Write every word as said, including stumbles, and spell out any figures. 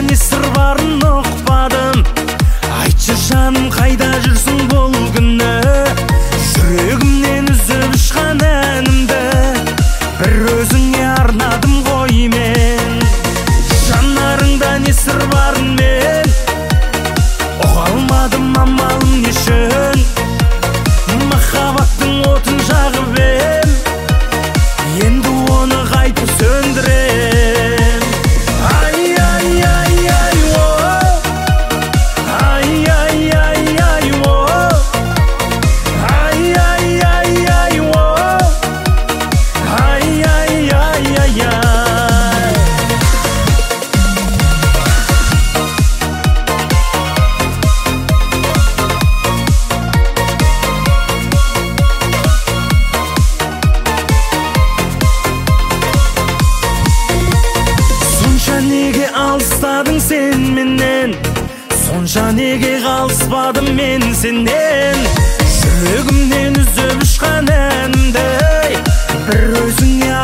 не сыр барын ұқпадым. Айтшы жаным, қайда жүрсің бұл күні? Жүрегімнен үзіп ұшқан әнімді бір өзіңе арнадым ғой мен. Жанарыңда не сыр барын мен ұға алмадым, амалым нешін? Махаббаттың отын жағып ем, енді оны қайтып сөндірем. Ай, ай, ай, ай, о, ай, ай, ай, ай, о, ай, ай, ай, ай, о, ай, ай, ай, ай, ай. Сонша неге алыстадың сен менен? Сонша неге қалыспадым мен сенен? Жүрегімнен үзіп ұшқан әнімді бір өзіңе